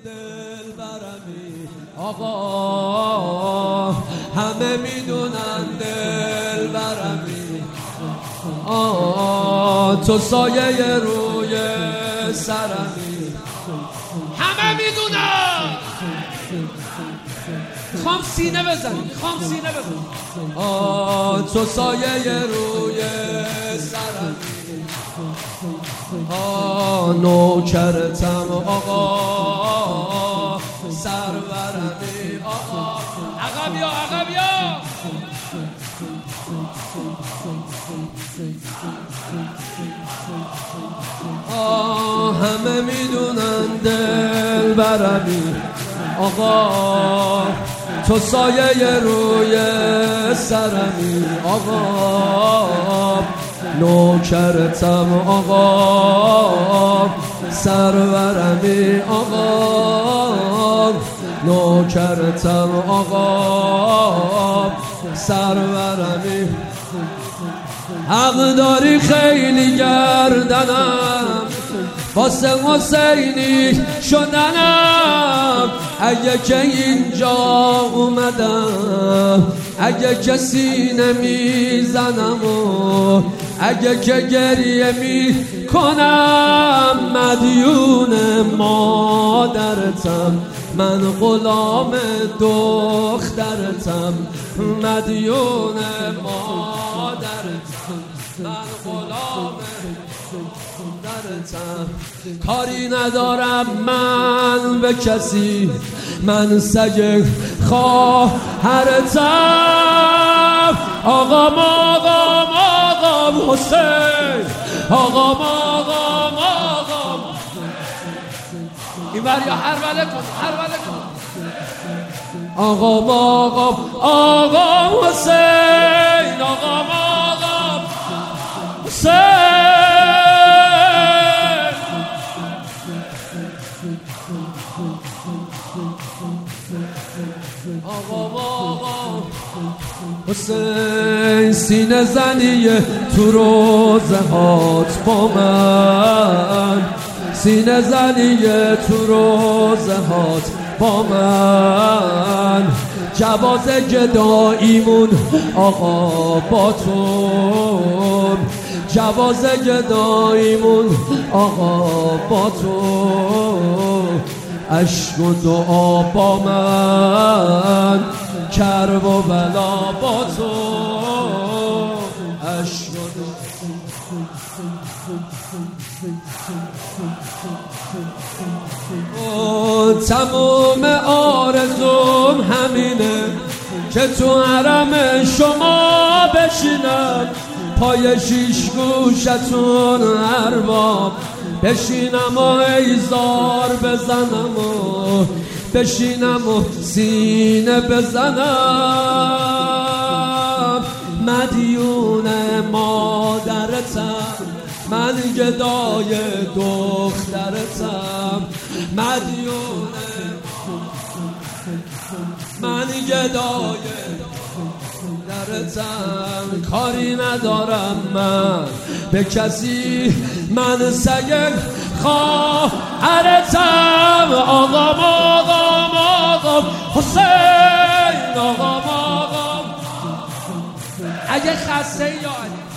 دل برمی آقا، همه میدونن دل برمی تو سایه روی سرمی، همه میدونن. خوام سینه بزنی، خوام سینه بزنی. تو سایه روی سرمی، نوکرتم آقا، سرورمی آقا. عقب یا عقب یا همه میدونن دل برمی آقا، تو سایه روی سرمی آقا، نوکرتم آقا، سرورمی آقا، نوکرتم آقا، سرورمی. حق داری خیلی گردنم واسه حسینی شدنم، اگه که اینجا اومدم، اگه که سینه میزنم و اگه که گریه میکنم، مدیون مادرتم، من غلام دخترتم، مدیون مادرتم، من غلام دخترتم. کاری ندارم من به کسی، من سگ خواهرتم. آقام آقام آقام حسین، آقام آقام آقام. این بر یا هر وله کن، هر وله کن. آقام آقام آقام حسین، آقام آقام حسین. آقام آقام حسین، سینه زنیه تو روزه هات با من، سینه زنیه تو روزه هات با من، جواز گداییمون آقا با تو، جواز گداییمون آقا با تو، عشق و دعا با من، کرب و بلا با تو، عشق و دعا. تموم آرزوم همینه که تو حرم شما بشینم، پای شیش گوشتون ارباب بشینم و ایزار بزنم و بشینم و سینه بزنم، مدیون مادرتم، من گدای دخترتم، مدیون من گدای دخترتم. کاری ندارم من به کسی، من سگ خواهرتم. آقام آقام آقام حسین، آقام آقام. اگه خسته یا